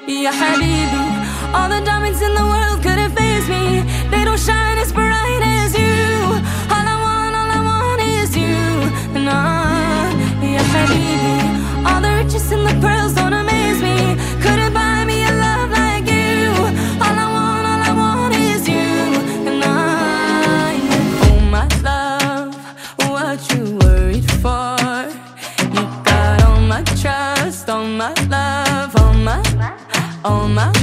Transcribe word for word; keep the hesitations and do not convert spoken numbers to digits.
Ya habibi, all the diamonds in the world couldn't faze me. They don't shine as bright as you. All I want, all I want is you. Nah, ya habibi, all the riches and the pearls don't amaze me. Couldn't buy me a love like you. All I want, all I want is you. Nah, oh my love, what you worried for? You got all my trust, all my love, all my, all my